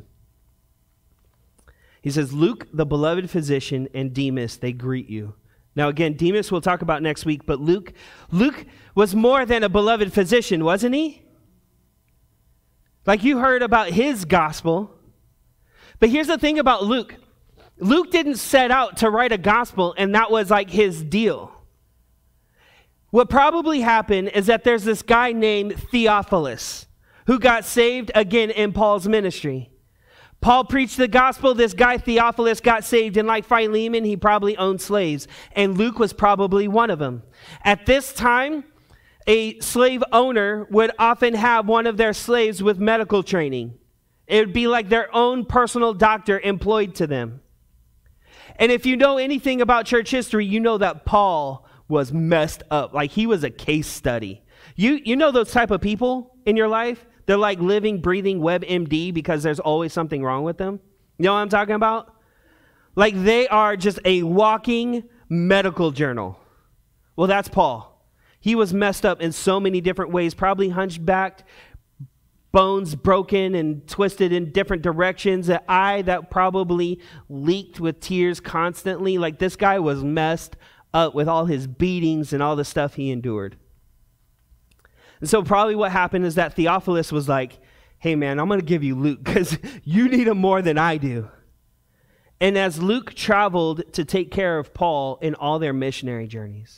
He says, Luke, the beloved physician, and Demas, they greet you. Now again, Demas we'll talk about next week, but Luke, Luke was more than a beloved physician, wasn't he? Like you heard about his gospel. But here's the thing about Luke. Luke didn't set out to write a gospel and that was like his deal. What probably happened is that there's this guy named Theophilus who got saved again in Paul's ministry. Paul preached the gospel. This guy Theophilus got saved, and like Philemon, he probably owned slaves, and Luke was probably one of them. At this time, a slave owner would often have one of their slaves with medical training. It would be like their own personal doctor employed to them. And if you know anything about church history, you know that Paul was messed up. Like he was a case study. You, you know those type of people in your life? They're like living, breathing WebMD because there's always something wrong with them. You know what I'm talking about? Like they are just a walking medical journal. Well, that's Paul. He was messed up in so many different ways, probably hunchbacked, bones broken and twisted in different directions, an eye that probably leaked with tears constantly. Like this guy was messed up with all his beatings and all the stuff he endured. And so probably what happened is that Theophilus was like, hey man, I'm going to give you Luke because you need him more than I do. And as Luke traveled to take care of Paul in all their missionary journeys,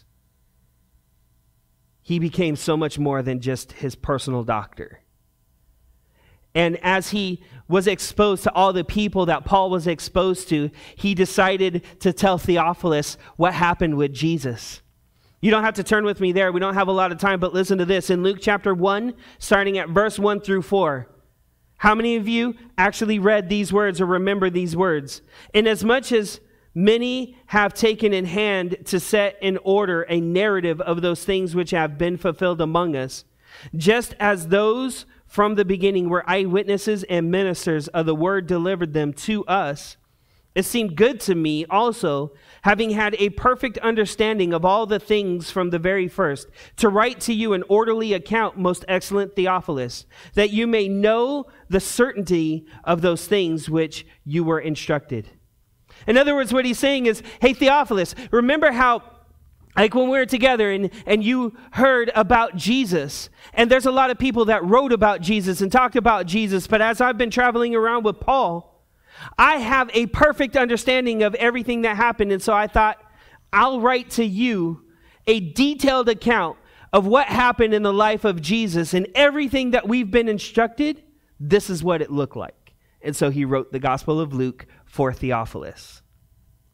he became so much more than just his personal doctor. And as he was exposed to all the people that Paul was exposed to, he decided to tell Theophilus what happened with Jesus. You don't have to turn with me there. We don't have a lot of time, but listen to this. In Luke chapter one, starting at verse one through four, how many of you actually read these words or remember these words? Inasmuch as many have taken in hand to set in order a narrative of those things which have been fulfilled among us, just as those from the beginning were eyewitnesses and ministers of the word delivered them to us, it seemed good to me also, having had a perfect understanding of all the things from the very first, to write to you an orderly account, most excellent Theophilus, that you may know the certainty of those things which you were instructed. In other words, what he's saying is, hey, Theophilus, remember how, like when we were together and, and you heard about Jesus, and there's a lot of people that wrote about Jesus and talked about Jesus, but as I've been traveling around with Paul, I have a perfect understanding of everything that happened. And so I thought, I'll write to you a detailed account of what happened in the life of Jesus and everything that we've been instructed. This is what it looked like. And so he wrote the Gospel of Luke for Theophilus.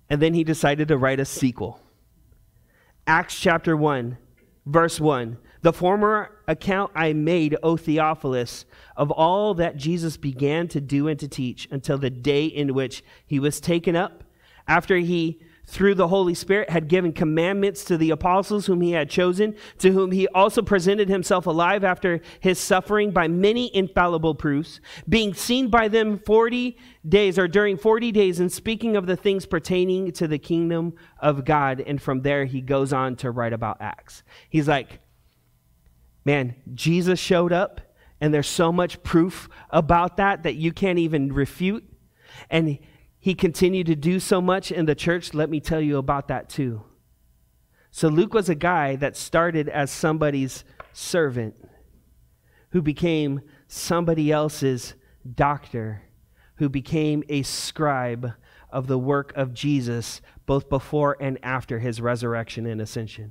And then he decided to write a sequel. Acts chapter one, verse one. The former account I made, O Theophilus, of all that Jesus began to do and to teach until the day in which he was taken up, after he, through the Holy Spirit, had given commandments to the apostles whom he had chosen, to whom he also presented himself alive after his suffering by many infallible proofs, being seen by them forty days, or during forty days, and speaking of the things pertaining to the kingdom of God. And from there, he goes on to write about Acts. He's like, man, Jesus showed up, and there's so much proof about that that you can't even refute. And he continued to do so much in the church. Let me tell you about that too. So Luke was a guy that started as somebody's servant who became somebody else's doctor, who became a scribe of the work of Jesus, both before and after his resurrection and ascension.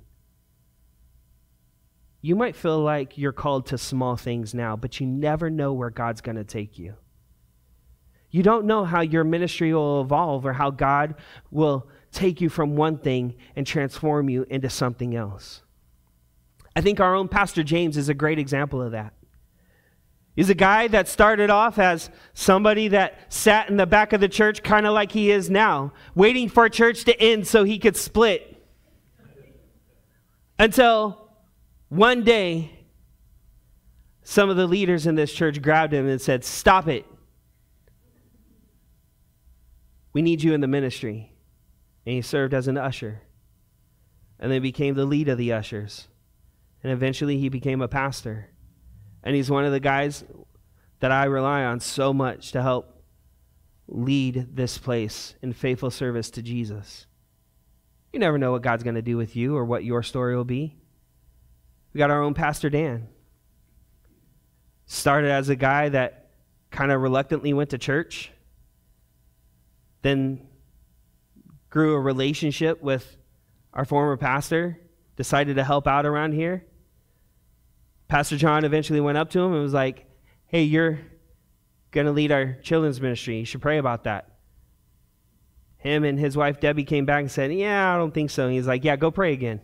You might feel like you're called to small things now, but you never know where God's going to take you. You don't know how your ministry will evolve or how God will take you from one thing and transform you into something else. I think our own Pastor James is a great example of that. He's a guy that started off as somebody that sat in the back of the church, kind of like he is now, waiting for church to end so he could split. Until one day, some of the leaders in this church grabbed him and said, "Stop it. We need you in the ministry." And he served as an usher. And then became the lead of the ushers. And eventually he became a pastor. And he's one of the guys that I rely on so much to help lead this place in faithful service to Jesus. You never know what God's going to do with you or what your story will be. We got our own Pastor Dan. Started as a guy that kind of reluctantly went to church. Then grew a relationship with our former pastor, decided to help out around here. Pastor John eventually went up to him and was like, "Hey, you're going to lead our children's ministry. You should pray about that." Him and his wife Debbie came back and said, "Yeah, I don't think so." And he's like, "Yeah, go pray again."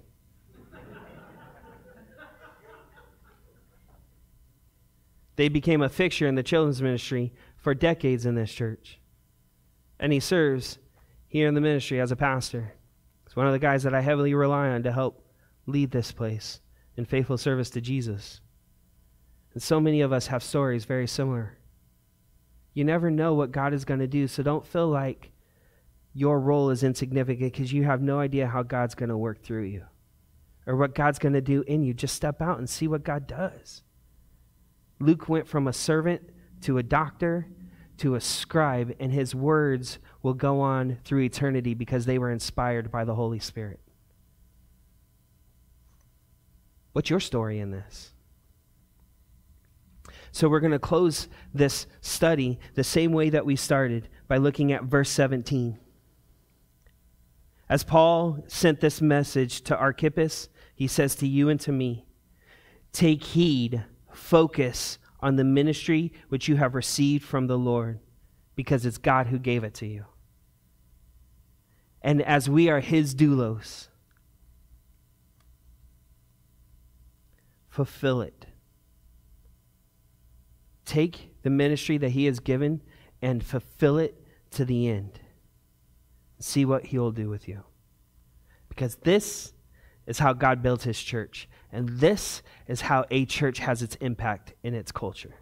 They became a fixture in the children's ministry for decades in this church. And he serves here in the ministry as a pastor. He's one of the guys that I heavily rely on to help lead this place in faithful service to Jesus. And so many of us have stories very similar. You never know what God is going to do, so don't feel like your role is insignificant because you have no idea how God's going to work through you or what God's going to do in you. Just step out and see what God does. Luke went from a servant to a doctor to a scribe, and his words will go on through eternity because they were inspired by the Holy Spirit. What's your story in this? So we're going to close this study the same way that we started, by looking at verse seventeen. As Paul sent this message to Archippus, he says to you and to me, "Take heed, focus on the ministry which you have received from the Lord, because it's God who gave it to you. And as we are his doulos, fulfill it." Take the ministry that he has given and fulfill it to the end. See what he will do with you. Because this is how God builds his church. And this is how a church has its impact in its culture.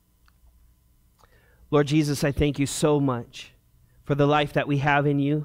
Lord Jesus, I thank you so much for the life that we have in you.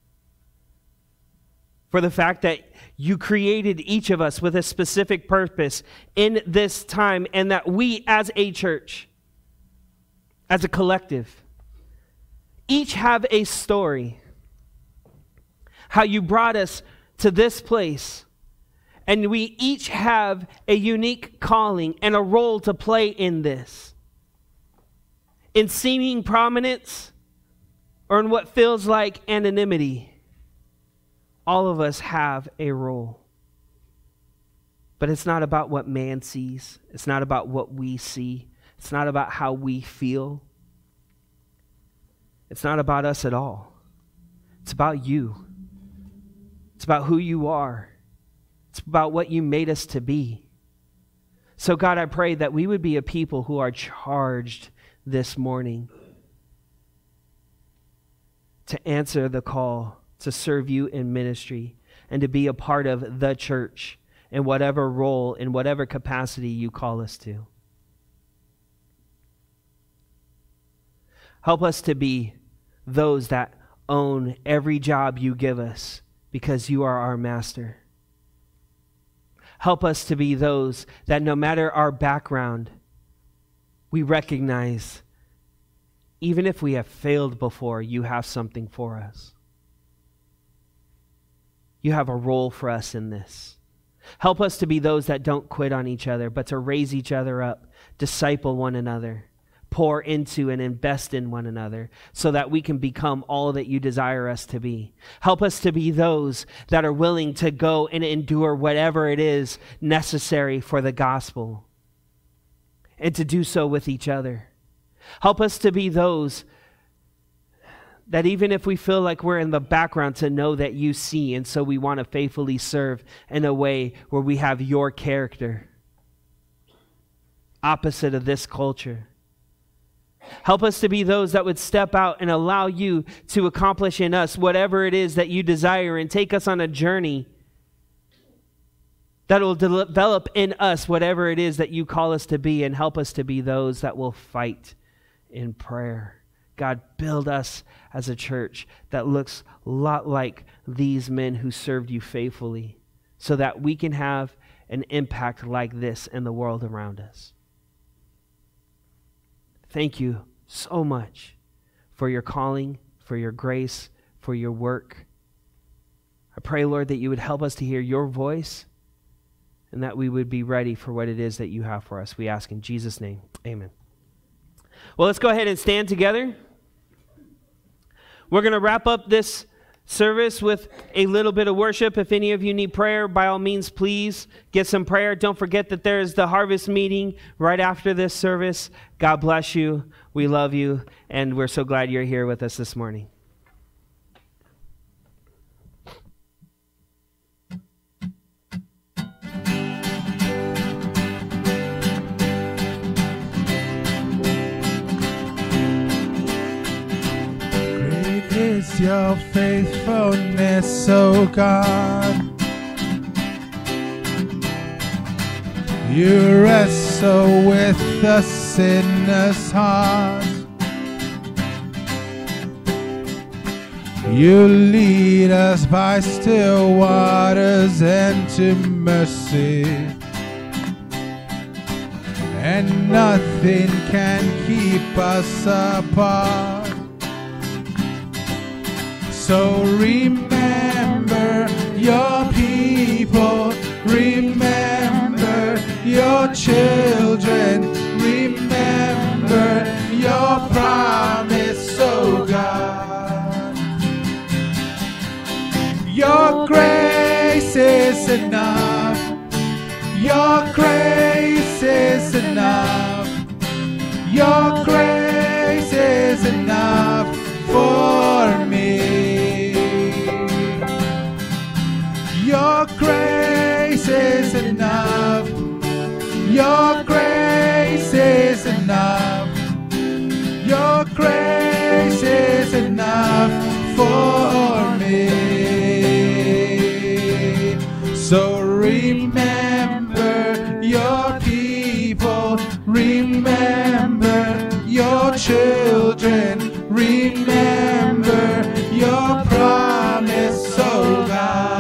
For the fact that you created each of us with a specific purpose in this time, and that we as a church, as a collective, each have a story. How you brought us to this place. And we each have a unique calling and a role to play in this. In seeming prominence or in what feels like anonymity, all of us have a role. But it's not about what man sees. It's not about what we see. It's not about how we feel. It's not about us at all. It's about you. It's about who you are. It's about what you made us to be. So God, I pray that we would be a people who are charged this morning to answer the call to serve you in ministry and to be a part of the church in whatever role, in whatever capacity you call us to. Help us to be those that own every job you give us because you are our master. Help us to be those that no matter our background, we recognize, even if we have failed before, you have something for us. You have a role for us in this. Help us to be those that don't quit on each other, but to raise each other up, disciple one another, pour into and invest in one another so that we can become all that you desire us to be. Help us to be those that are willing to go and endure whatever it is necessary for the gospel and to do so with each other. Help us to be those that even if we feel like we're in the background, to know that you see, and so we want to faithfully serve in a way where we have your character, opposite of this culture. Help us to be those that would step out and allow you to accomplish in us whatever it is that you desire and take us on a journey that will de- develop in us whatever it is that you call us to be, and help us to be those that will fight in prayer. God, build us as a church that looks a lot like these men who served you faithfully so that we can have an impact like this in the world around us. Thank you so much for your calling, for your grace, for your work. I pray, Lord, that you would help us to hear your voice and that we would be ready for what it is that you have for us. We ask in Jesus' name, amen. Well, let's go ahead and stand together. We're going to wrap up this service with a little bit of worship. If any of you need prayer, by all means, please get some prayer. Don't forget that there is the harvest meeting right after this service. God bless you. We love you, and we're so glad you're here with us this morning. Is your faithfulness, O God? You wrestle with the sinner's heart. You lead us by still waters and to mercy, and nothing can keep us apart. So remember your people, remember your children, remember your promise, oh God. Your grace is enough, your grace is enough, your grace is enough for me. Your grace is enough. Your grace is enough. Your grace is enough for me. So remember your people. Remember your children. Remember your promise, oh God.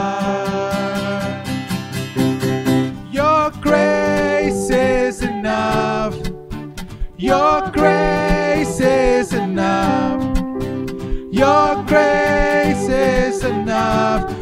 Your grace is enough. Your grace is enough